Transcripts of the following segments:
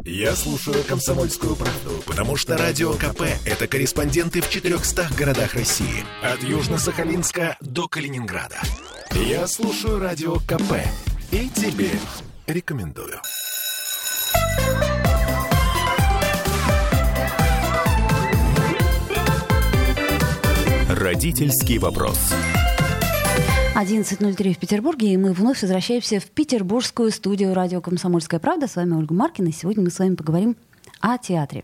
Я слушаю «Комсомольскую правду», потому что Радио КП – это корреспонденты в 400 городах России. От Южно-Сахалинска до Калининграда. Я слушаю Радио КП и тебе рекомендую. Родительский вопрос. 11:03 в Петербурге, и мы вновь возвращаемся в петербургскую студию радио «Комсомольская правда». С вами Ольга Маркина, и сегодня мы с вами поговорим о театре.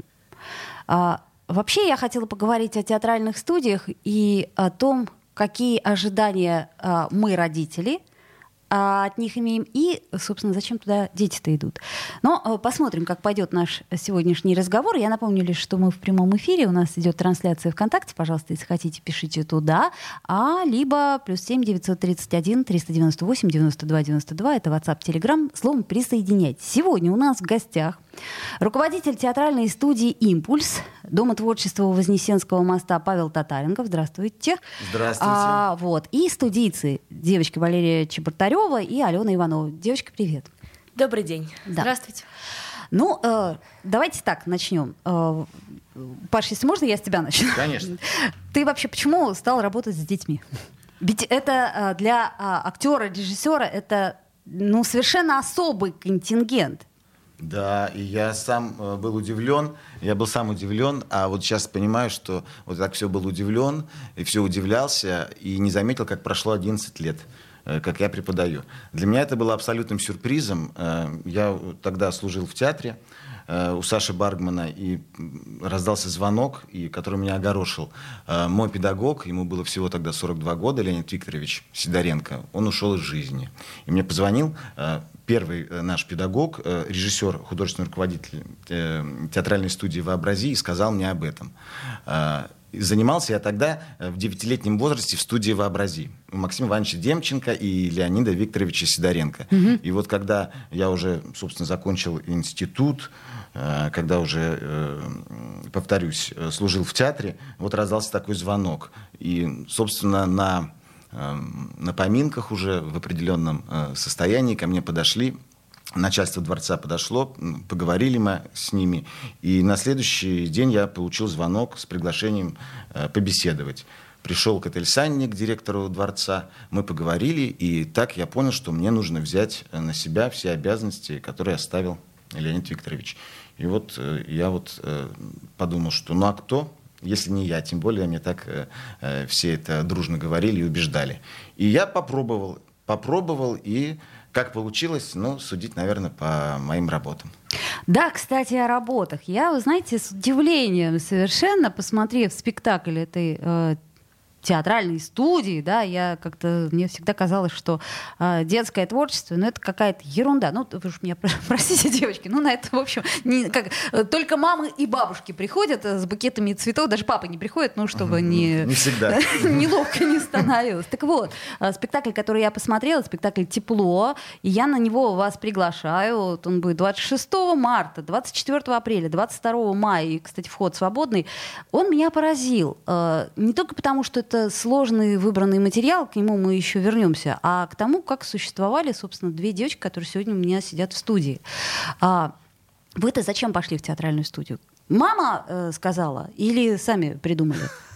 Вообще я хотела поговорить о театральных студиях и о том, какие ожидания мы, родители, от них имеем, и, собственно, зачем туда дети-то идут. Но посмотрим, как пойдет наш сегодняшний разговор. Я напомню лишь, что мы в прямом эфире, у нас идет трансляция ВКонтакте, пожалуйста, если хотите, пишите туда, либо +7 931 398 92 92, это WhatsApp, Telegram, словом, присоединяйтесь. Сегодня у нас в гостях руководитель театральной студии «Импульс», Дома творчества у Вознесенского моста Павел Татаренков. Здравствуйте. Здравствуйте. И студийцы, девочки Валерия Чеботарева и Алена Иванова. Девочки, привет. Добрый день. Да. Здравствуйте. Давайте так начнем. Паш, если можно, я с тебя начну. Конечно. Ты вообще почему стал работать с детьми? Ведь это для актера, режиссера, это совершенно особый контингент. Да, и я сам был удивлен, а вот сейчас понимаю, что вот так все был удивлен, и все удивлялся, и не заметил, как прошло 11 лет, как я преподаю. Для меня это было абсолютным сюрпризом. Я тогда служил в театре у Саши Баргмана, и раздался звонок, который меня огорошил. Мой педагог, ему было всего тогда 42 года, Леонид Викторович Сидоренко, он ушел из жизни. И мне позвонил первый наш педагог, режиссер, художественный руководитель театральной студии «Вообрази», и сказал мне об этом. Занимался я тогда в 9-летнем возрасте в студии «Вообрази» у Максима Ивановича Демченко и Леонида Викторовича Сидоренко. И вот когда я уже, собственно, закончил институт, когда уже, повторюсь, служил в театре, вот раздался такой звонок. И, собственно, на поминках уже в определенном состоянии ко мне подошли. Начальство дворца подошло, поговорили мы с ними, и на следующий день я получил звонок с приглашением побеседовать. Пришел Котель Санник, директору дворца, мы поговорили, и так я понял, что мне нужно взять на себя все обязанности, которые оставил Леонид Викторович. И вот я подумал, что а кто, если не я, тем более мне так все это дружно говорили и убеждали. И я попробовал, и как получилось, судить, наверное, по моим работам. Да, кстати, о работах. Я, вы знаете, с удивлением совершенно, посмотрев спектакль этой театральной студии, да, мне всегда казалось, что детское творчество, это какая-то ерунда. Вы уж меня простите, девочки, на это, в общем, только мамы и бабушки приходят с букетами цветов, даже папа не приходит, чтобы не всегда неловко не становилось. Так вот, спектакль, который я посмотрела, спектакль «Тепло», и я на него вас приглашаю. Он будет 26 марта, 24 апреля, 22 мая, и, кстати, вход свободный. Он меня поразил. Не только потому, что это сложный выбранный материал, к нему мы еще вернемся, а к тому, как существовали, собственно, две девочки, которые сегодня у меня сидят в студии. Вы-то зачем пошли в театральную студию? Мама сказала или сами придумали?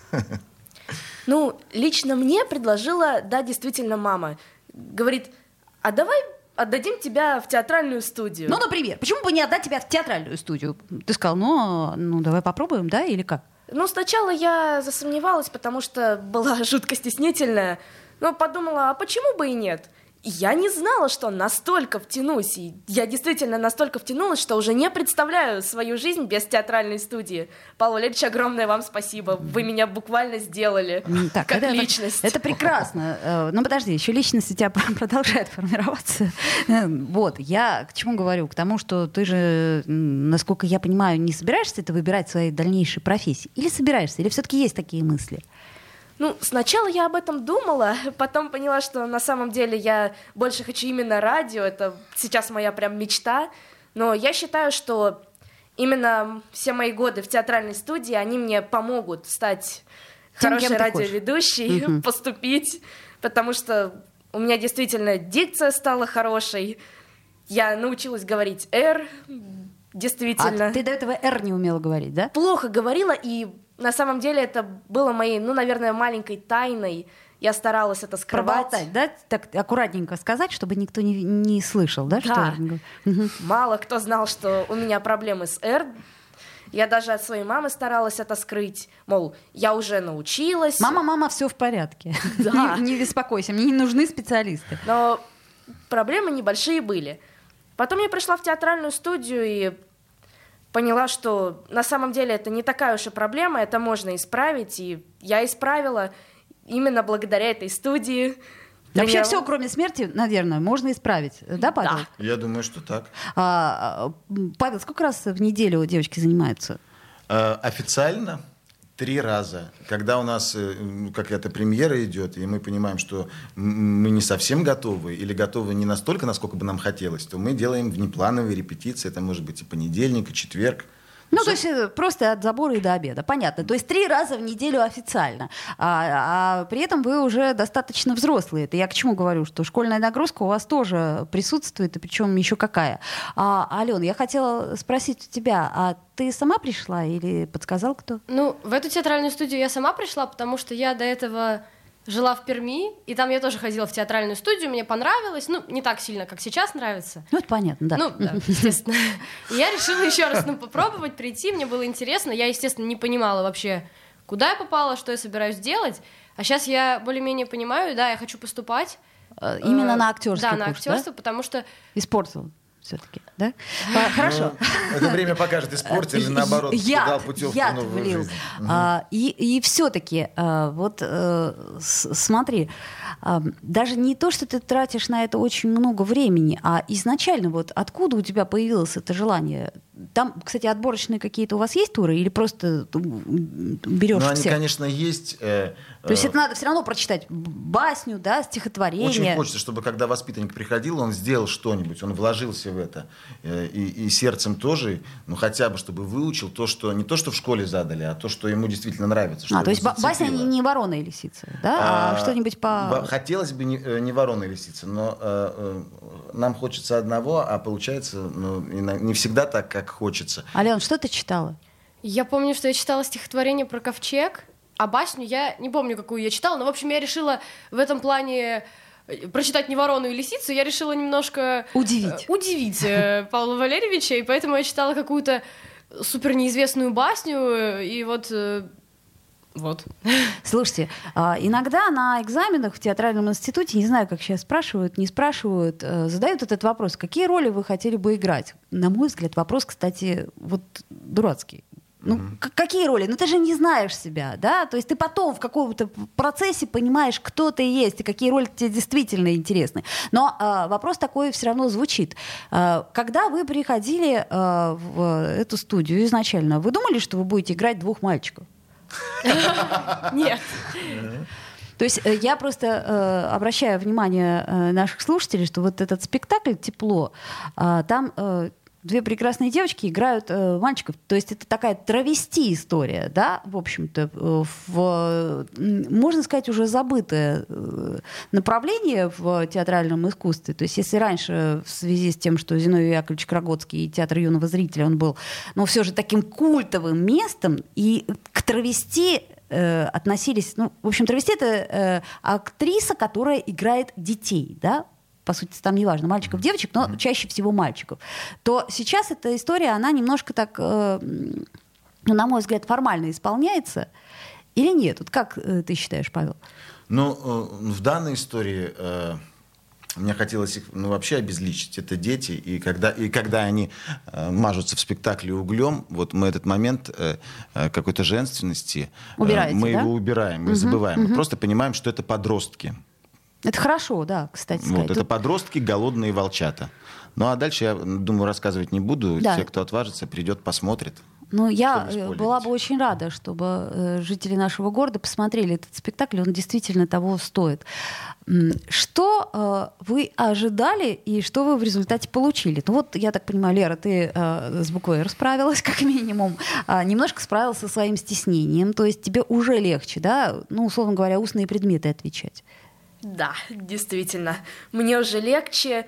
Лично мне предложила, действительно, мама. Говорит, а давай отдадим тебя в театральную студию. Например, почему бы не отдать тебя в театральную студию? Ты сказал, давай попробуем, да, или как? Сначала я засомневалась, потому что была жутко стеснительная. Но подумала, а почему бы и нет? Я не знала, что настолько втянусь. И я действительно настолько втянулась, что уже не представляю свою жизнь без театральной студии. Павел Валерьевич, огромное вам спасибо. Вы меня буквально сделали как личность. Это прекрасно. Но подожди, еще личность у тебя продолжает формироваться. Я к чему говорю? К тому, что ты же, насколько я понимаю, не собираешься это выбирать в своей дальнейшей профессии? Или собираешься? Или все-таки есть такие мысли? Сначала я об этом думала, потом поняла, что на самом деле я больше хочу именно радио, это сейчас моя прям мечта, но я считаю, что именно все мои годы в театральной студии, они мне помогут стать хорошей радиоведущей, поступить, потому что у меня действительно дикция стала хорошей, я научилась говорить «р», действительно. А ты до этого «р» не умела говорить, да? Плохо говорила, и на самом деле это было моей, наверное, маленькой тайной. Я старалась это скрывать. Проболтать, да? Так аккуратненько сказать, чтобы никто не слышал, да? Да. Угу. Мало кто знал, что у меня проблемы с «р». Я даже от своей мамы старалась это скрыть. Мол, я уже научилась. Мама, все в порядке. Да. Не беспокойся, мне не нужны специалисты. Но проблемы небольшие были. Потом я пришла в театральную студию и поняла, что на самом деле это не такая уж и проблема, это можно исправить. И я исправила именно благодаря этой студии. Вообще все, кроме смерти, наверное, можно исправить. Да, Павел? Да. Я думаю, что так. Павел, сколько раз в неделю девочки занимаются? Официально 3 раза. Когда у нас какая-то премьера идет, и мы понимаем, что мы не совсем готовы, или готовы не настолько, насколько бы нам хотелось, то мы делаем внеплановые репетиции. Это может быть и понедельник, и четверг. Ну, то есть просто от забора и до обеда. Понятно. То есть 3 раза в неделю официально. А при этом вы уже достаточно взрослые. Это я к чему говорю, что школьная нагрузка у вас тоже присутствует, и причем еще какая. Ален, я хотела спросить у тебя, а ты сама пришла или подсказал кто? Ну, в эту театральную студию я сама пришла, потому что я до этого жила в Перми, и там я тоже ходила в театральную студию, мне понравилось, ну, не так сильно, как сейчас нравится. Ну, это понятно, да. Ну, да, естественно. И я решила еще раз попробовать прийти, мне было интересно, я, естественно, не понимала вообще, куда я попала, что я собираюсь делать, а сейчас я более-менее понимаю, да, я хочу поступать. Именно на актерский курс, да? Да, на актерство, да? потому что... Испортил все-таки, да? Хорошо. Это время покажет, испортил или наоборот, дал путевку в новую жизнь. И все-таки, вот смотри, даже не то, что ты тратишь на это очень много времени, а изначально вот откуда у тебя появилось это желание? Там, кстати, отборочные какие-то у вас есть туры или просто берешь всех? Ну, они, конечно, есть. То есть это надо все равно прочитать басню, да, стихотворение. Очень хочется, чтобы когда воспитанник приходил, он сделал что-нибудь, он вложился в это. И сердцем тоже, ну хотя бы, чтобы выучил то, что не то, что в школе задали, а то, что ему действительно нравится. То есть басня не ворона и лисица, да? А что-нибудь по... Хотелось бы не ворона и лисица, но нам хочется одного, а получается не всегда так, как хочется. Ален, что ты читала? Я помню, что я читала стихотворение про ковчег, а басню я не помню, какую я читала, но, в общем, я решила в этом плане прочитать не «Ворону и лисицу», я решила немножко... Удивить Павла Валерьевича, и поэтому я читала какую-то супер неизвестную басню, и вот... Слушайте, иногда на экзаменах в театральном институте, не знаю, как сейчас спрашивают, не спрашивают, задают этот вопрос, какие роли вы хотели бы играть? На мой взгляд, вопрос, кстати, вот дурацкий. Ну, какие роли? Ну, ты же не знаешь себя, да? То есть ты потом в каком-то процессе понимаешь, кто ты есть и какие роли тебе действительно интересны. Но вопрос такой все равно звучит. Когда вы приходили в эту студию изначально, вы думали, что вы будете играть 2 мальчиков? Нет. То есть я просто обращаю внимание наших слушателей, что вот этот спектакль «Тепло», там 2 прекрасные девочки играют мальчиков. То есть это такая травести история, да, в общем-то, можно сказать, уже забытое направление в театральном искусстве. То есть если раньше в связи с тем, что Зиновий Яковлевич Крагоцкий и театр юного зрителя, он был, но все же таким культовым местом, и к травести относились, ну, в общем, травести — это актриса, которая играет детей, да, по сути, там неважно, мальчиков, девочек, но чаще всего мальчиков, то сейчас эта история, она немножко так, на мой взгляд, формально исполняется или нет? Вот как ты считаешь, Павел? Ну, в данной истории мне хотелось их вообще обезличить. Это дети, и когда они мажутся в спектакле углем, вот мы этот момент какой-то женственности, мы его убираем, мы забываем. Мы просто понимаем, что это подростки. Это хорошо, да, кстати сказать. Вот, это подростки, голодные волчата. Ну, а дальше, я думаю, рассказывать не буду. Да. Те, кто отважится, придет, посмотрит. Ну, я была бы очень рада, чтобы жители нашего города посмотрели этот спектакль, он действительно того стоит. Что вы ожидали и что вы в результате получили? Ну вот, я так понимаю, Лера, ты с буквой «Р» справилась, как минимум, немножко справилась со своим стеснением, то есть тебе уже легче, да, ну, условно говоря, устные предметы отвечать. Да, действительно. Мне уже легче.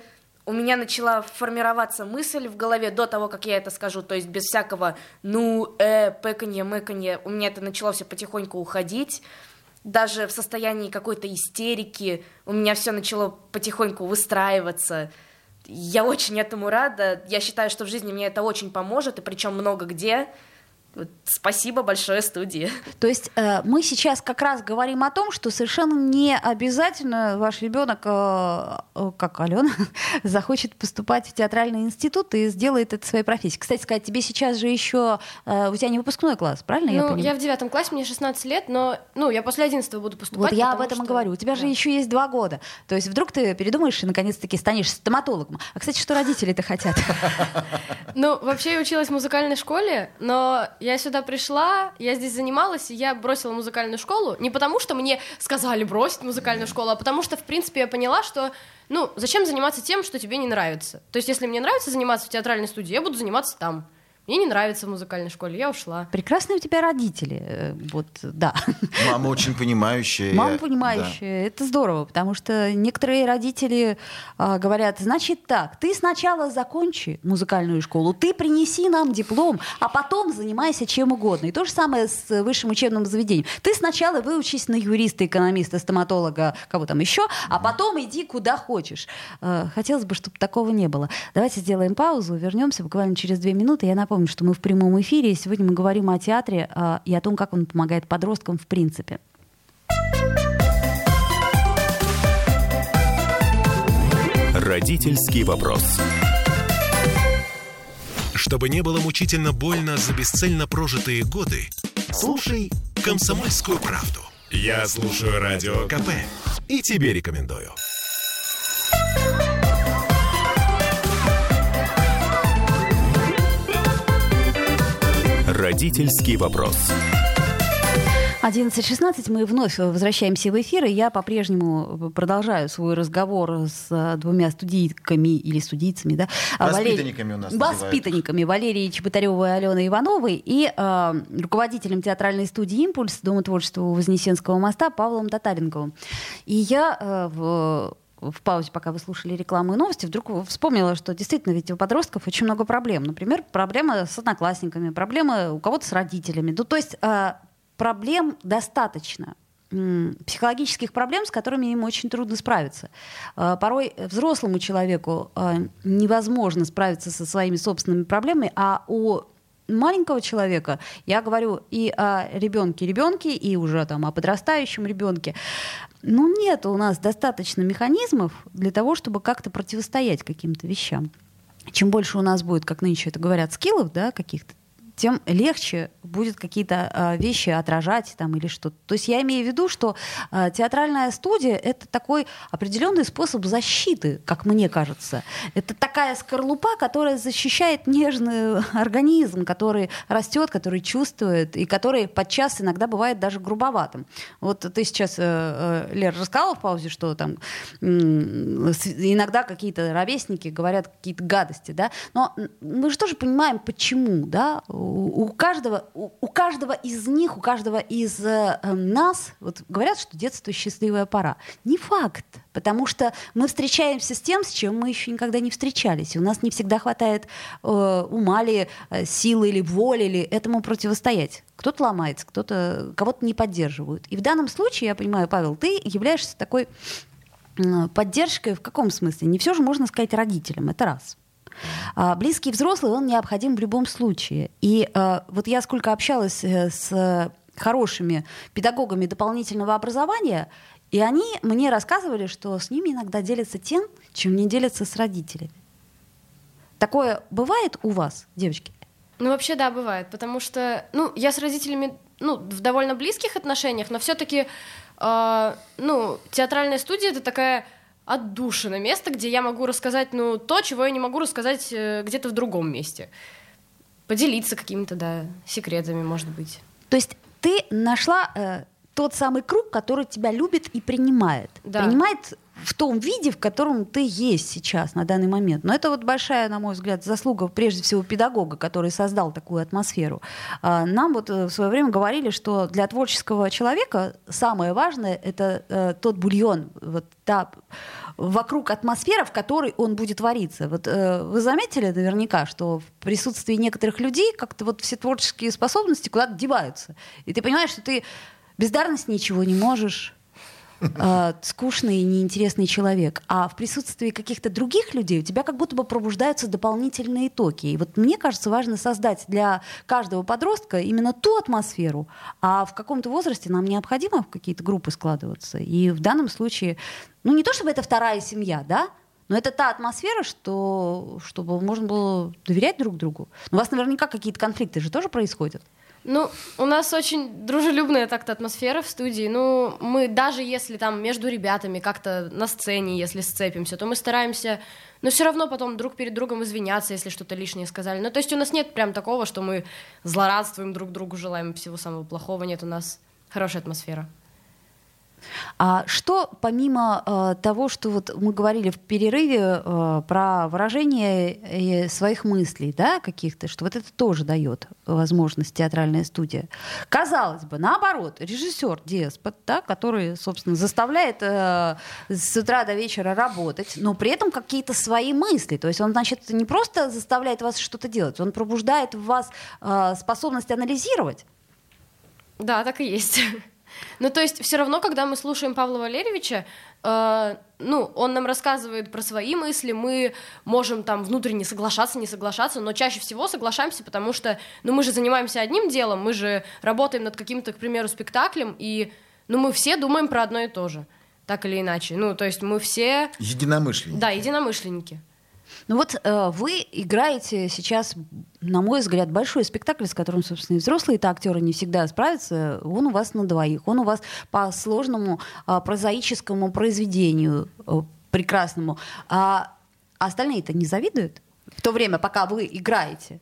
у меня начала формироваться мысль в голове до того, как я это скажу, то есть без всякого пэканье, мэканье, у меня это начало все потихоньку уходить. Даже в состоянии какой-то истерики у меня все начало потихоньку выстраиваться. Я очень этому рада. Я считаю, что в жизни мне это очень поможет, и причем много где. Спасибо большое студии. То есть мы сейчас как раз говорим о том, что совершенно не обязательно ваш ребенок, как Алена, захочет поступать в театральный институт и сделает это своей профессией. Кстати сказать, тебе сейчас же еще... у тебя не выпускной класс, правильно я понимаю? Я в 9 классе, мне 16 лет, но я после 11 буду поступать. Вот я об этом и говорю. У тебя же еще есть 2 года. То есть вдруг ты передумаешь и наконец-таки станешь стоматологом. А, кстати, что родители-то хотят? Вообще я училась в музыкальной школе, но я сюда пришла, я здесь занималась, и я бросила музыкальную школу. Не потому, что мне сказали бросить музыкальную школу, а потому что, в принципе, я поняла, что, зачем заниматься тем, что тебе не нравится. То есть, если мне нравится заниматься в театральной студии, я буду заниматься там. Мне не нравится в музыкальной школе, я ушла. Прекрасные у тебя родители, да. Мама очень понимающая. Мама понимающая, да. Это здорово, потому что некоторые родители говорят, значит так, ты сначала закончи музыкальную школу, ты принеси нам диплом, а потом занимайся чем угодно. И то же самое с высшим учебным заведением. Ты сначала выучись на юриста, экономиста, стоматолога, кого там еще, а потом иди куда хочешь. Хотелось бы, чтобы такого не было. Давайте сделаем паузу, вернемся буквально через 2 минуты. Я напомню, что мы в прямом эфире, и сегодня мы говорим о театре и о том, как он помогает подросткам в принципе. Родительский вопрос. Чтобы не было мучительно больно за бесцельно прожитые годы, слушай «Комсомольскую правду». Я слушаю Радио КП и тебе рекомендую. Родительский вопрос. 11:16, мы вновь возвращаемся в эфир, и я по-прежнему продолжаю свой разговор с 2 студийками или студийцами, да? Воспитанниками у нас называют. Воспитанниками Валерией Чеботаревой и Аленой Ивановой и руководителем театральной студии «Импульс» Дома творчества у Вознесенского моста Павлом Татаренковым. И я в паузе, пока вы слушали рекламу и новости, вдруг вспомнила, что действительно ведь у подростков очень много проблем. Например, проблемы с одноклассниками, проблемы у кого-то с родителями. То есть проблем достаточно. Психологических проблем, с которыми им очень трудно справиться. Порой взрослому человеку невозможно справиться со своими собственными проблемами, а у маленького человека, я говорю и о ребенке, и уже о подрастающем ребенке, нет у нас достаточно механизмов для того, чтобы как-то противостоять каким-то вещам. Чем больше у нас будет, как нынче это говорят, скиллов, да, каких-то, тем легче будет какие-то вещи отражать или что-то. То есть я имею в виду, что театральная студия — это такой определенный способ защиты, как мне кажется. Это такая скорлупа, которая защищает нежный организм, который растет, который чувствует, и который подчас иногда бывает даже грубоватым. Вот ты сейчас, Лер, рассказала в паузе, что там иногда какие-то ровесники говорят какие-то гадости, да? Но мы же тоже понимаем, почему, да? У каждого из них, у каждого из нас, говорят, что детство — счастливая пора. Не факт, потому что мы встречаемся с тем, с чем мы еще никогда не встречались. И у нас не всегда хватает ума ли, силы или воли ли этому противостоять. Кто-то ломается, кого-то не поддерживают. И в данном случае, я понимаю, Павел, ты являешься такой поддержкой в каком смысле? Не все же можно сказать родителям, это раз. Близкий взрослый, он необходим в любом случае. И я сколько общалась с хорошими педагогами дополнительного образования, и они мне рассказывали, что с ними иногда делятся тем, чем не делятся с родителями. Такое бывает у вас, девочки? Вообще, да, бывает, потому что, я с родителями, в довольно близких отношениях, но все-таки, театральная студия — это такая отдушина, место, где я могу рассказать, то, чего я не могу рассказать где-то в другом месте. Поделиться какими-то, секретами, может быть. То есть ты нашла тот самый круг, который тебя любит и принимает. Да. Принимает в том виде, в котором ты есть сейчас, на данный момент. Но это вот большая, на мой взгляд, заслуга, прежде всего, педагога, который создал такую атмосферу. Нам вот в свое время говорили, что для творческого человека самое важное — это тот бульон, вот та вокруг атмосфера, в которой он будет вариться. Вот вы заметили наверняка, что в присутствии некоторых людей как-то вот все творческие способности куда-то деваются. И ты понимаешь, что ты бездарно с ничего не можешь, скучный и неинтересный человек. А в присутствии каких-то других людей у тебя как будто бы пробуждаются дополнительные токи. И вот мне кажется, важно создать для каждого подростка именно ту атмосферу. А в каком-то возрасте нам необходимо в какие-то группы складываться. И в данном случае, ну не то чтобы это вторая семья, да, но это та атмосфера, чтобы можно было доверять друг другу. Но у вас наверняка какие-то конфликты же тоже происходят. Ну, у нас очень дружелюбная так-то атмосфера в студии. Ну, мы даже если там между ребятами как-то на сцене, если сцепимся, то мы стараемся, но все равно потом друг перед другом извиняться, если что-то лишнее сказали. Ну, то есть у нас нет прям такого, что мы злорадствуем друг другу, желаем всего самого плохого. Нет, у нас хорошая атмосфера. А что, помимо того, что вот мы говорили в перерыве про выражение своих мыслей, да, каких-то, что вот это тоже дает возможность театральная студия. Казалось бы, наоборот, режиссер-деспот, да, который, собственно, заставляет с утра до вечера работать, но при этом какие-то свои мысли. То есть он, значит, не просто заставляет вас что-то делать, он пробуждает в вас способность анализировать. Да, так и есть. Ну, то есть все равно, когда мы слушаем Павла Валерьевича, он нам рассказывает про свои мысли, мы можем там внутренне соглашаться, не соглашаться, но чаще всего соглашаемся, потому что, мы же занимаемся одним делом, мы же работаем над каким-то, к примеру, спектаклем, и, мы все думаем про одно и то же, так или иначе. Ну, то есть мы все... Единомышленники. Да, единомышленники. Ну вот вы играете сейчас, на мой взгляд, большой спектакль, с которым, собственно, и взрослые-то актеры не всегда справятся. Он у вас на двоих, он у вас по сложному прозаическому произведению прекрасному. А остальные-то не завидуют в то время, пока вы играете?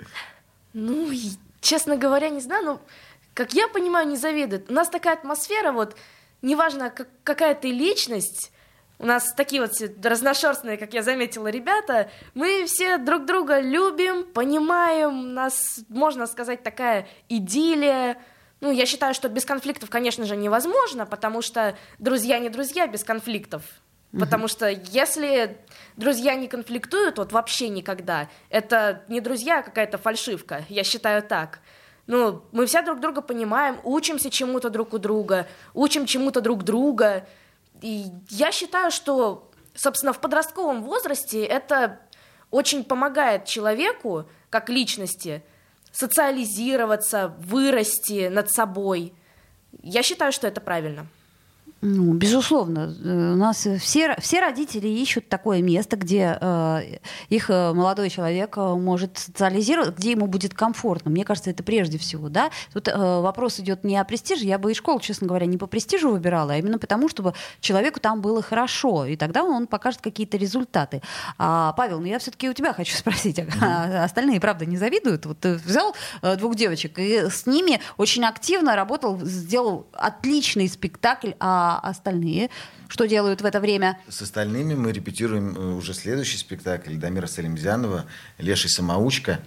Ну, честно говоря, не знаю, но, как я понимаю, не завидуют. У нас такая атмосфера, вот, неважно, какая ты личность, у нас такие вот все разношерстные, как я заметила, ребята. Мы все друг друга любим, понимаем. У нас, можно сказать, такая идиллия. Ну, я считаю, что без конфликтов, конечно же, невозможно, потому что друзья не друзья без конфликтов. Потому что если друзья не конфликтуют, вот вообще никогда, это не друзья, а какая-то фальшивка. Я считаю так. Ну, мы все друг друга понимаем, учимся чему-то друг у друга, учим чему-то друг друга. И я считаю, что, собственно, в подростковом возрасте это очень помогает человеку, как личности, социализироваться, вырасти над собой. Я считаю, что это правильно. Ну, безусловно. У нас все родители ищут такое место, где их молодой человек может социализировать, где ему будет комфортно. Мне кажется, это прежде всего. Да? Тут вопрос идет не о престиже. Я бы и школу, честно говоря, не по престижу выбирала, а именно потому, чтобы человеку там было хорошо. И тогда он покажет какие-то результаты. Павел, я все-таки у тебя хочу спросить. Остальные, правда, не завидуют? Вот ты взял двух девочек и с ними очень активно работал, сделал отличный спектакль, а остальные что делают в это время? С остальными мы репетируем уже следующий спектакль Дамира Салимзянова «Леший самоучка»,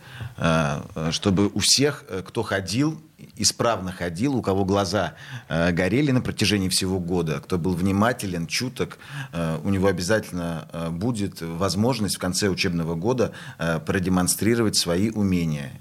чтобы у всех, кто ходил, исправно ходил, у кого глаза горели на протяжении всего года, кто был внимателен, чуток, у него обязательно будет возможность в конце учебного года продемонстрировать свои умения.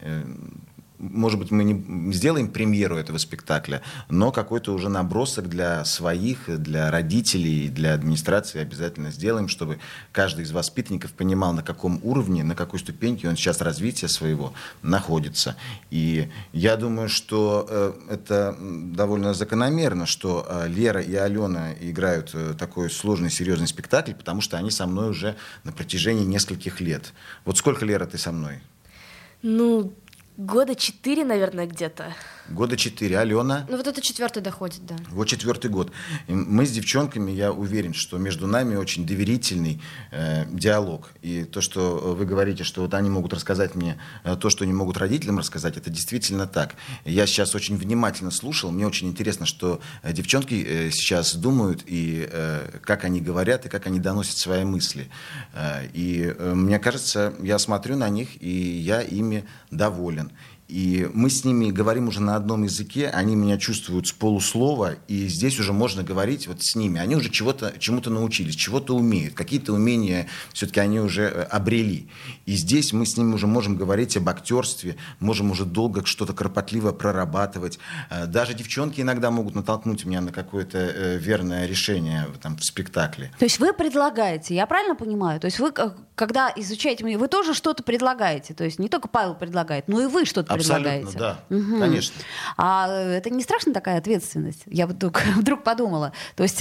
Может быть, мы не сделаем премьеру этого спектакля, но какой-то уже набросок для своих, для родителей, для администрации обязательно сделаем, чтобы каждый из воспитанников понимал, на каком уровне, на какой ступеньке он сейчас развития своего находится. И я думаю, что это довольно закономерно, что Лера и Алена играют такой сложный, серьезный спектакль, потому что они со мной уже на протяжении нескольких лет. Вот сколько, Лера, ты со мной? Ну, Года 4, наверное, где-то. Года 4. Алена? Ну, вот это 4-й доходит, да. Вот 4-й год. И мы с девчонками, я уверен, что между нами очень доверительный диалог. И то, что вы говорите, что вот они могут рассказать мне то, что не могут родителям рассказать, это действительно так. Я сейчас очень внимательно слушал. Мне очень интересно, что девчонки сейчас думают, и как они говорят, и как они доносят свои мысли. И мне кажется, я смотрю на них, и я ими доволен. И мы с ними говорим уже на одном языке, они меня чувствуют с полуслова, и здесь уже можно говорить вот с ними. Они уже чему-то научились, чего-то умеют, какие-то умения все-таки они уже обрели. И здесь мы с ними уже можем говорить об актерстве, можем уже долго что-то кропотливо прорабатывать. Даже девчонки иногда могут натолкнуть меня на какое-то верное решение там, в спектакле. То есть вы предлагаете, я правильно понимаю? То есть вы, когда изучаете, вы тоже что-то предлагаете? То есть не только Павел предлагает, но и вы что-то предлагаете. Абсолютно, да, угу. Конечно. А это не страшно такая ответственность? Я вдруг подумала. То есть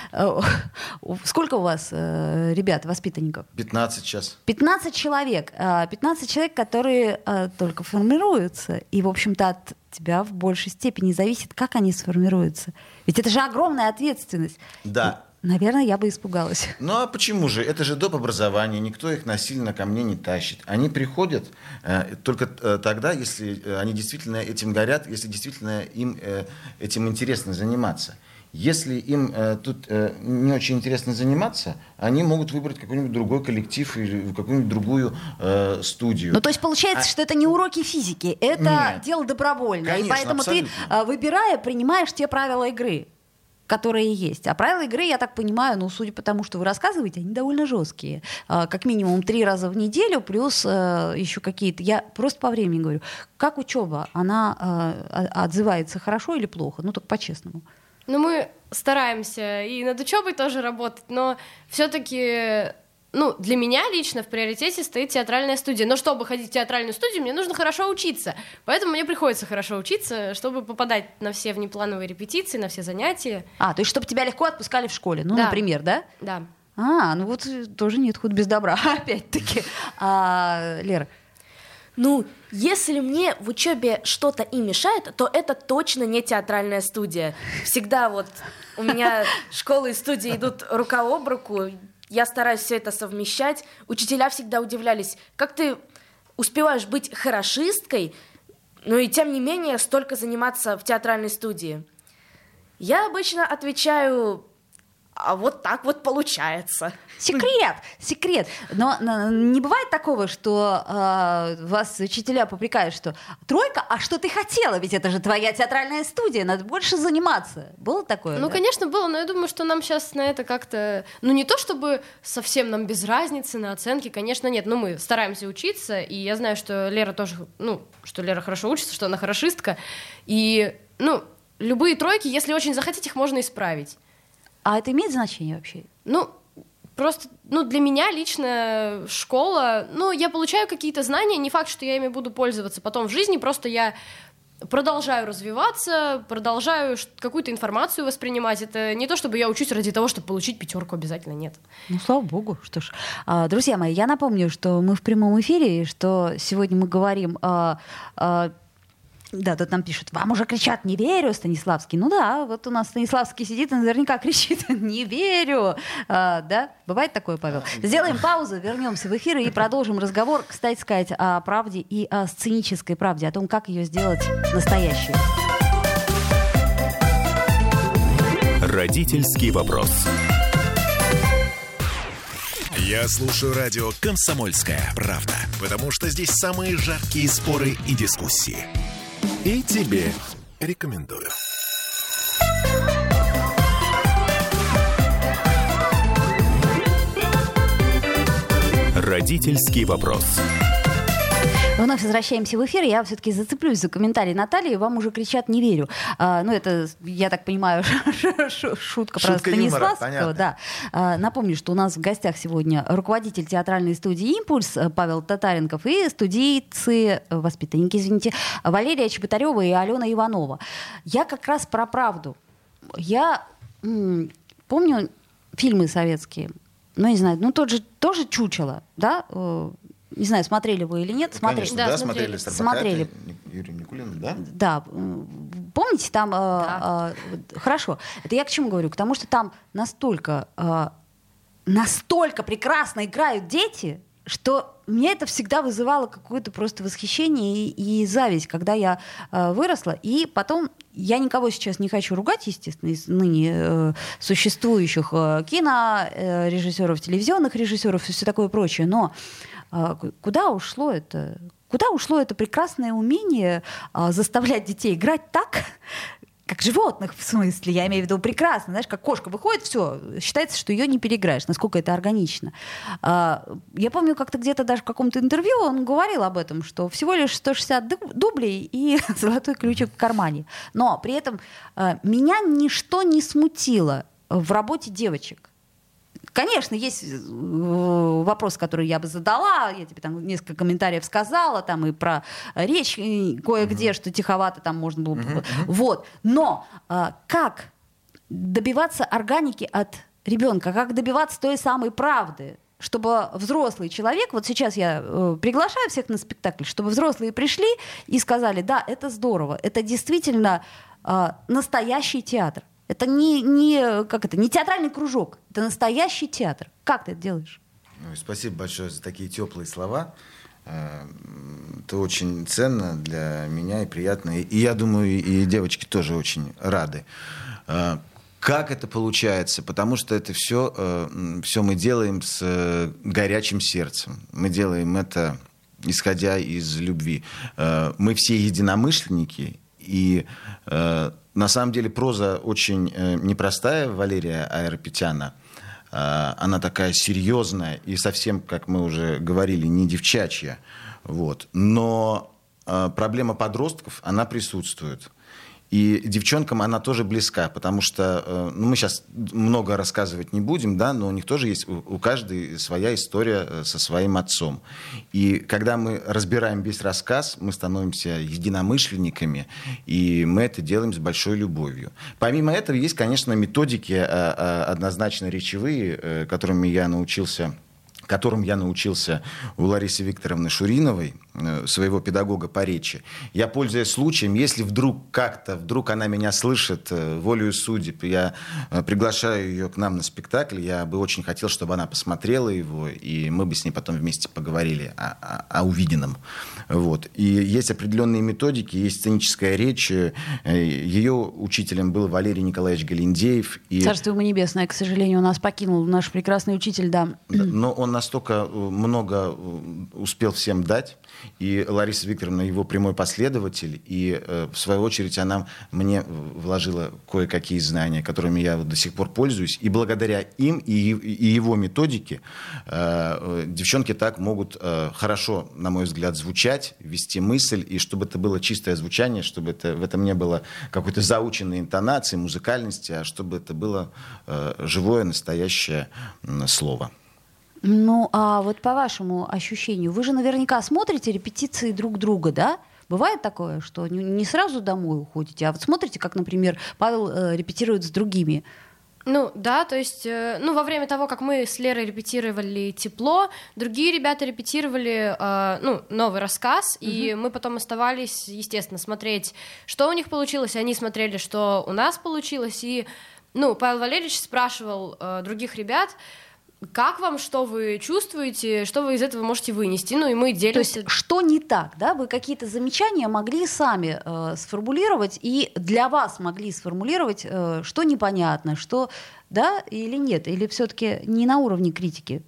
сколько у вас ребят, воспитанников? 15 сейчас. 15 человек. 15 человек, которые только формируются. И, в общем-то, от тебя в большей степени зависит, как они сформируются. Ведь это же огромная ответственность. Да. Наверное, я бы испугалась. Ну а почему же? Это же доп. Образование, никто их насильно ко мне не тащит. Они приходят только тогда, если они действительно этим горят, если действительно им этим интересно заниматься. Если им тут не очень интересно заниматься, они могут выбрать какой-нибудь другой коллектив или какую-нибудь другую студию. Ну, то есть получается, что это не уроки физики, это дело добровольное. Конечно, и поэтому абсолютно. Ты, выбирая, принимаешь те правила игры, которые есть. А правила игры, я так понимаю, ну, судя по тому, что вы рассказываете, они довольно жесткие. Как минимум 3 раза в неделю, плюс еще какие-то... Я просто по времени говорю. Как учеба? Она отзывается хорошо или плохо? Ну, только по-честному. Ну, мы стараемся и над учебой тоже работать, но все-таки... Ну, для меня лично в приоритете стоит театральная студия. Но чтобы ходить в театральную студию, мне нужно хорошо учиться. Поэтому мне приходится хорошо учиться, чтобы попадать на все внеплановые репетиции, на все занятия. То есть чтобы тебя легко отпускали в школе, ну, да. Например, да? Да. Ну вот тоже нет худа без добра, опять-таки. Лера? Ну, если мне в учебе что-то и мешает, то это точно не театральная студия. Всегда вот у меня школы и студии идут рука об руку. Я стараюсь все это совмещать. Учителя всегда удивлялись, как ты успеваешь быть хорошисткой, но и тем не менее столько заниматься в театральной студии. Я обычно отвечаю: а вот так вот получается. Секрет. Но не бывает такого, что вас учителя попрекают, что 3, а что ты хотела? Ведь это же твоя театральная студия, надо больше заниматься. Было такое? Ну, да? Конечно, было, но я думаю, что нам сейчас на это как-то... Ну, не то чтобы совсем нам без разницы на оценки, конечно, нет. Но мы стараемся учиться, и я знаю, что Лера тоже... Ну, что Лера хорошо учится, что она хорошистка. И, любые 3, если очень захотеть, их можно исправить. А это имеет значение вообще? Ну, просто, для меня лично школа, я получаю какие-то знания, не факт, что я ими буду пользоваться потом в жизни, просто я продолжаю развиваться, продолжаю какую-то информацию воспринимать. Это не то, чтобы я учусь ради того, чтобы получить 5 обязательно, нет. Ну, слава богу, что ж. Друзья мои, я напомню, что мы в прямом эфире, и что сегодня мы говорим... Да, тут нам пишут: вам уже кричат «не верю», Станиславский. Ну да, вот у нас Станиславский сидит и наверняка кричит «не верю». Да? Бывает такое, Павел? Сделаем паузу, вернемся в эфир и продолжим разговор, кстати сказать, о правде и о сценической правде, о том, как ее сделать настоящей. Родительский вопрос. Я слушаю радио «Комсомольская правда», потому что здесь самые жаркие споры и дискуссии. И тебе рекомендую. Родительский вопрос. Вновь возвращаемся в эфир. Я все-таки зацеплюсь за комментарий Натальи. Вам уже кричат «не верю». Это, я так понимаю, шутка про Станиславского. Да. Напомню, что у нас в гостях сегодня руководитель театральной студии «Импульс» Павел Татаренков и студийцы, воспитанники, Валерия Чеботарева и Алена Иванова. Я как раз про правду. Я помню фильмы советские. Не знаю, тоже «Чучело», да? Не знаю, смотрели вы или нет. Конечно, Да, да, смотрели. смотрели. Юрий Никулин, да? Да. Помните, там... Хорошо. Это я к чему говорю? К тому, что там настолько прекрасно играют дети, что мне это всегда вызывало какое-то просто восхищение и зависть, когда я выросла. И потом, я никого сейчас не хочу ругать, естественно, из ныне существующих кинорежиссеров, телевизионных режиссеров и все такое прочее, но куда ушло это? Куда ушло это прекрасное умение заставлять детей играть так, как животных, в смысле, я имею в виду прекрасно, знаешь, как кошка выходит, все, считается, что ее не переиграешь, насколько это органично. Я помню, как-то где-то даже в каком-то интервью он говорил об этом, что всего лишь 160 дублей и золотой ключик в кармане. Но при этом меня ничто не смутило в работе девочек. Конечно, есть вопрос, который я бы задала, я тебе там несколько комментариев сказала, там и про речь кое-где, что тиховато там можно было... Вот. Но как добиваться органики от ребенка, как добиваться той самой правды, чтобы взрослый человек, вот сейчас я приглашаю всех на спектакль, чтобы взрослые пришли и сказали, да, это здорово, это действительно настоящий театр. Это не театральный кружок, это настоящий театр. Как ты это делаешь? Спасибо большое за такие теплые слова. Это очень ценно для меня и приятно. И я думаю, и девочки тоже очень рады. Как это получается? Потому что это все мы делаем с горячим сердцем. Мы делаем это, исходя из любви. Мы все единомышленники, и на самом деле проза очень непростая Валерия Айрапетяна. Она такая серьезная и совсем, как мы уже говорили, не девчачья. Вот. Но проблема подростков, она присутствует. И девчонкам она тоже близка, потому что мы сейчас много рассказывать не будем, да, но у них тоже есть, у каждой своя история со своим отцом. И когда мы разбираем весь рассказ, мы становимся единомышленниками, и мы это делаем с большой любовью. Помимо этого есть, конечно, методики однозначно речевые, которым я научился у Ларисы Викторовны Шуриновой, своего педагога по речи. Я, пользуясь случаем, если вдруг она меня слышит, волею судеб, я приглашаю ее к нам на спектакль, я бы очень хотел, чтобы она посмотрела его, и мы бы с ней потом вместе поговорили о увиденном. Вот. И есть определенные методики, есть сценическая речь. Ее учителем был Валерий Николаевич Галиндеев. Царство ему небесное, к сожалению, нас покинул наш прекрасный учитель, да. Но он настолько много успел всем дать, и Лариса Викторовна его прямой последователь, и в свою очередь она мне вложила кое-какие знания, которыми я до сих пор пользуюсь, и благодаря им и его методике девчонки так могут хорошо, на мой взгляд, звучать, вести мысль, и чтобы это было чистое звучание, чтобы в этом не было какой-то заученной интонации, музыкальности, а чтобы это было живое, настоящее слово. Ну, а вот по вашему ощущению, вы же наверняка смотрите репетиции друг друга, да? Бывает такое, что не сразу домой уходите, а вот смотрите, как, например, Павел репетирует с другими? Ну, да, то есть, во время того, как мы с Лерой репетировали «Тепло», другие ребята репетировали, новый рассказ, и мы потом оставались, естественно, смотреть, что у них получилось, они смотрели, что у нас получилось, и, Павел Валерьевич спрашивал других ребят, как вам, что вы чувствуете, что вы из этого можете вынести, и мы делимся. То есть, что не так, да? Вы какие-то замечания могли сами сформулировать, и для вас могли сформулировать, что непонятно, что да или нет, или все-таки не на уровне критики?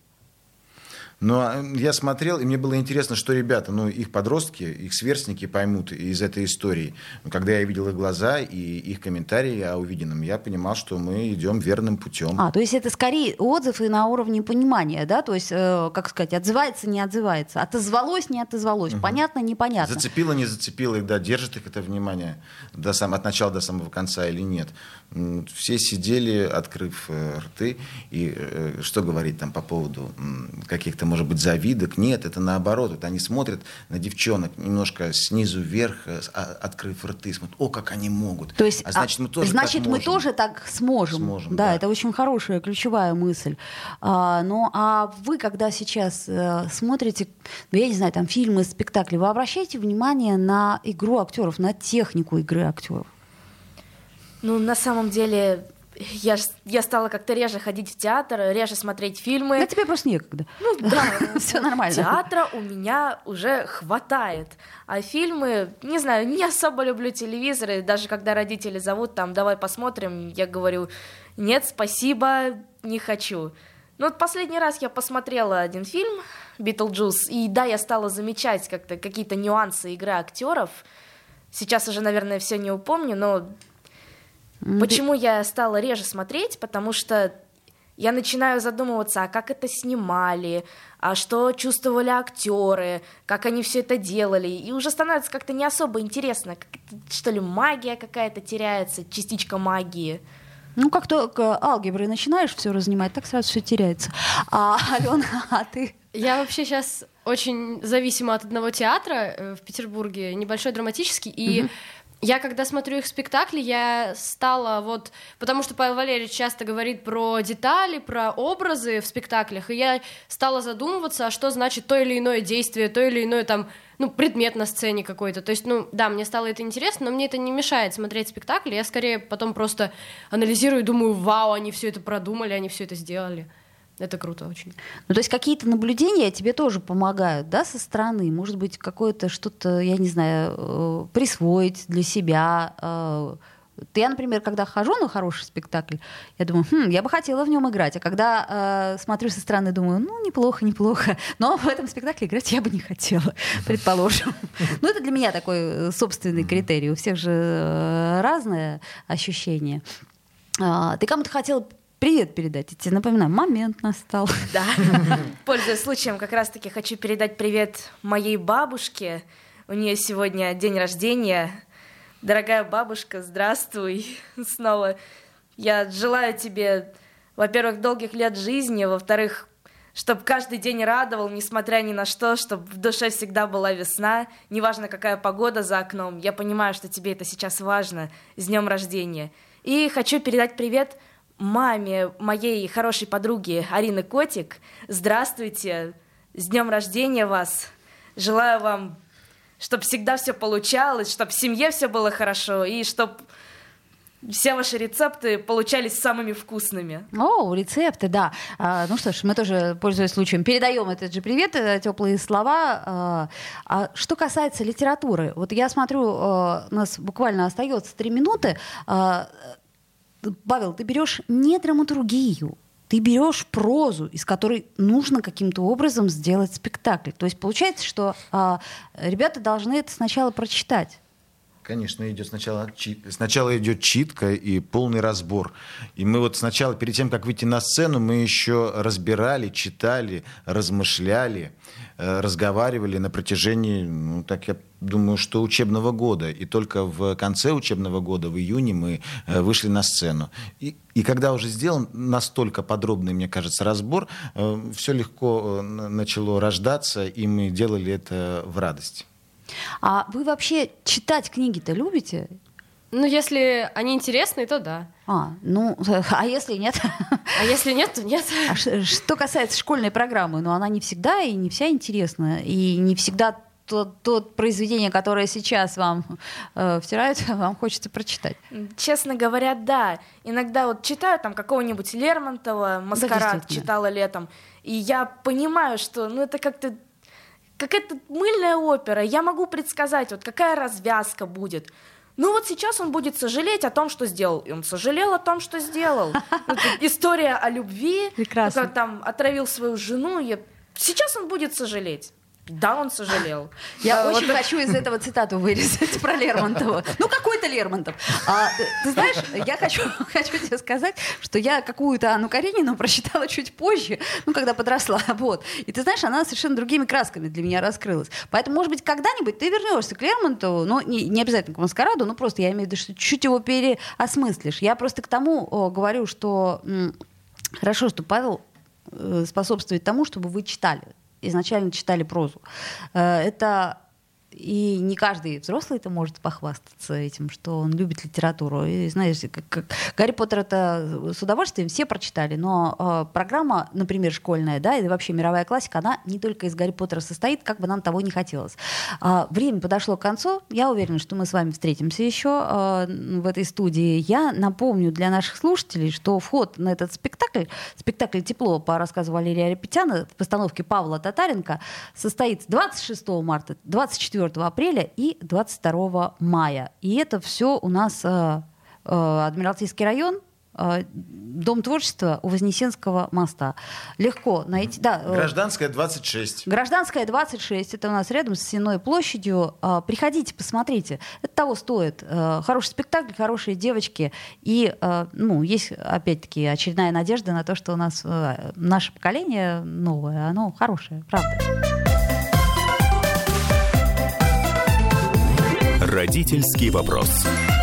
Но я смотрел, и мне было интересно, что ребята, их подростки, их сверстники поймут из этой истории. Когда я видел их глаза и их комментарии о увиденном, я понимал, что мы идем верным путем. То есть это скорее отзыв и на уровне понимания, да? То есть, как сказать, отзывается, не отзывается, отозвалось, не отозвалось, понятно, непонятно. Зацепило, не зацепило их, да, держит их это внимание от начала до самого конца или нет. Все сидели, открыв рты, и что говорить там по поводу каких-то может быть, завидок. Нет, это наоборот. Вот они смотрят на девчонок немножко снизу вверх, открыв рты, смотрят, о, как они могут. То есть, значит, мы тоже так можем. Мы тоже так сможем. Да, это очень хорошая, ключевая мысль. А вы, когда сейчас смотрите, я не знаю, там фильмы, спектакли, вы обращаете внимание на игру актеров, на технику игры актеров? Ну, на самом деле, я стала как-то реже ходить в театр, реже смотреть фильмы. Да тебе просто некогда. Ну да, все нормально. Театра у меня уже хватает. А фильмы, не знаю, не особо люблю телевизоры. Даже когда родители зовут, там, давай посмотрим, я говорю, нет, спасибо, не хочу. Ну вот последний раз я посмотрела один фильм, «Битлджус», и да, я стала замечать как-то какие-то нюансы игры актеров. Сейчас уже, наверное, все не упомню, но почему я стала реже смотреть? Потому что я начинаю задумываться, а как это снимали, а что чувствовали актеры, как они все это делали. И уже становится как-то не особо интересно. Что ли, магия какая-то теряется, частичка магии. Ну, как только алгеброй начинаешь все разнимать, так сразу все теряется. Алена, а ты? Я вообще сейчас очень зависима от одного театра в Петербурге, небольшой драматический, и я, когда смотрю их спектакли, я стала вот... Потому что Павел Валерьевич часто говорит про детали, про образы в спектаклях, и я стала задумываться, а что значит то или иное действие, то или иное там, предмет на сцене какой-то. То есть, да, мне стало это интересно, но мне это не мешает смотреть спектакли. Я скорее потом просто анализирую и думаю, вау, они все это продумали, они все это сделали. Это круто очень. Ну, то есть какие-то наблюдения тебе тоже помогают, да, со стороны? Может быть, какое-то что-то, я не знаю, присвоить для себя. Я, например, когда хожу на хороший спектакль, я думаю, я бы хотела в нем играть. А когда смотрю со стороны, думаю, неплохо. Но в этом спектакле играть я бы не хотела, предположим. Это для меня такой собственный критерий. У всех же разное ощущение. Ты кому-то хотела привет передать. Я тебе напоминаю, момент настал. Да. Пользуясь случаем, как раз-таки хочу передать привет моей бабушке. У нее сегодня день рождения. Дорогая бабушка, здравствуй снова. Я желаю тебе, во-первых, долгих лет жизни, во-вторых, чтобы каждый день радовал, несмотря ни на что, чтобы в душе всегда была весна, неважно, какая погода за окном. Я понимаю, что тебе это сейчас важно. С днем рождения. И хочу передать привет маме моей хорошей подруги Арины Котик. Здравствуйте, с днем рождения вас. Желаю вам, чтобы всегда все получалось, чтобы в семье все было хорошо, и чтобы все ваши рецепты получались самыми вкусными. Рецепты, да. Ну что ж, мы тоже, пользуясь случаем, передаем этот же привет, теплые слова. А что касается литературы, вот я смотрю, у нас буквально остается 3 минуты. Павел, ты берешь не драматургию, ты берешь прозу, из которой нужно каким-то образом сделать спектакль. То есть получается, что ребята должны это сначала прочитать. Конечно, идет сначала идет читка и полный разбор. И мы вот сначала, перед тем, как выйти на сцену, мы еще разбирали, читали, размышляли, разговаривали на протяжении, так я думаю, что учебного года. И только в конце учебного года, в июне, мы вышли на сцену. И когда уже сделан настолько подробный, мне кажется, разбор, все легко начало рождаться, и мы делали это в радость. А вы вообще читать книги-то любите? Если они интересные, то да. А если нет? А если нет, то нет. Что касается школьной программы, она не всегда и не вся интересна, и не всегда то произведение, которое сейчас вам втирают, вам хочется прочитать. Честно говоря, да. Иногда вот читаю там какого-нибудь Лермонтова, «Маскарад» читала летом, и я понимаю, что это как-то какая-то мыльная опера. Я могу предсказать, какая развязка будет. Сейчас он будет сожалеть о том, что сделал. И он сожалел о том, что сделал. История о любви. Прекрасно. Как там отравил свою жену. Сейчас он будет сожалеть. Да, он сожалел. Я очень хочу из этого цитату вырезать про Лермонтова. Какой-то Лермонтов. Ты знаешь, я хочу тебе сказать, что я какую-то Анну Каренину прочитала чуть позже, когда подросла. И ты знаешь, она совершенно другими красками для меня раскрылась. Поэтому, может быть, когда-нибудь ты вернешься к Лермонтову, не обязательно к «Маскараду», просто я имею в виду, что чуть его переосмыслишь. Я просто к тому говорю, что хорошо, что Павел способствует тому, чтобы вы читали изначально читали прозу. Это... И не каждый взрослый это может похвастаться этим, что он любит литературу. И, знаешь, как Гарри Поттер это с удовольствием все прочитали, но программа, например, школьная, да, и вообще мировая классика, она не только из Гарри Поттера состоит, как бы нам того не хотелось. Время подошло к концу. Я уверена, что мы с вами встретимся еще в этой студии. Я напомню для наших слушателей, что вход на этот спектакль «Тепло» по рассказу Валерия Арипетяна в постановке Павла Татаренко состоит 26 марта, 24 апреля и 22 мая. И это все у нас Адмиралтейский район, Дом творчества у Вознесенского моста. Легко найти. Да, Гражданская 26. Гражданская 26. Это у нас рядом с Сенной площадью. Приходите, посмотрите. Это того стоит. Хороший спектакль, хорошие девочки. И есть, опять-таки, очередная надежда на то, что у нас наше поколение новое, оно хорошее. Правда. Родительский вопрос.